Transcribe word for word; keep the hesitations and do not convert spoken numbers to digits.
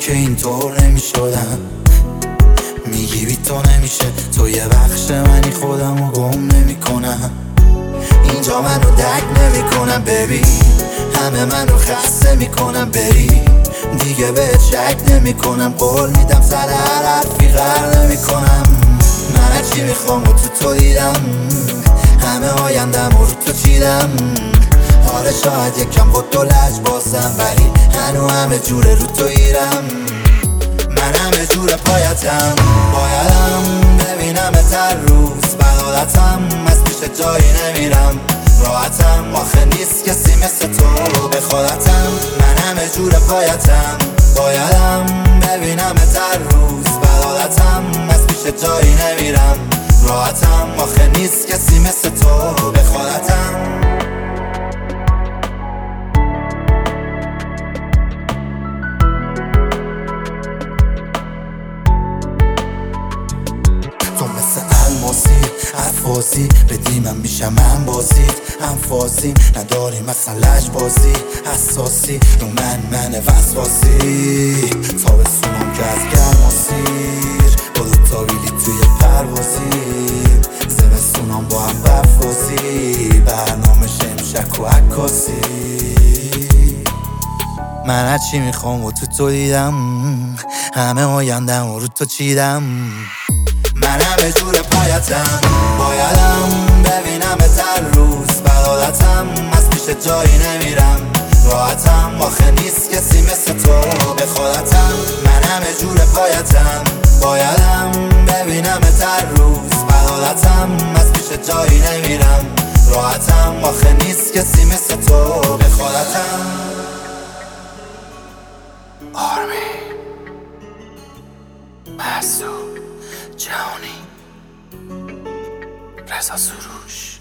که اینطور نمیشدم. میگی بی تو نمیشه، تو یه بخش منی، خودمو گم نمی کنم. اینجا منو درک نمی کنم ببین، همه منو خسته میکنم. بری دیگه بهت شک نمی کنم، قول میدم سر هر حرفی غر نمی کنم. من چی میخوام و تو تو دیدم، همه آیندم و رو تو چیدم. آره شاید یکم با تو لج بازم، ولی هنو همه جوره رو تو ایرم. من همه جور پایتم، بایدم ببینم هر روز. بدالتم از پیش جایی نمیرم، راحتم آخه نیست کسی مثل تو به خودتم. من همه جور پایتم، بایدم ببینم هر روز. بدالتم از پیش جایی نمیرم، راحتم آخه نیست کسی مثل تو به خودتم. تو مثل الماسی حفاظی بدی، من میشم من بازید هم فازی. نداری مثلا لج بازی حساسی، رو من من وسواسی. تابستونم که از گرما سیر، با دوتا ویلی توی پروازی. زمستونم با هم برفازی، برنامه شمشک و عکاسی. من هرچی میخوام و تو تو دیدم، همه آیندم و رو تو چیدم. من همه جور پایتم، بایدم ببینم هر روز. بدالتم از پیش جایی نمیرم، راحتم آخه نیست کسی مثل تو به خودتم. من همه جور پایتم، بایدم ببینم هر روز. بدالتم از پیش جایی نمیرم، راحتم آخه نیست کسی مثل تو به خودتم. آرمی مسعود جهانی، رضا سروش.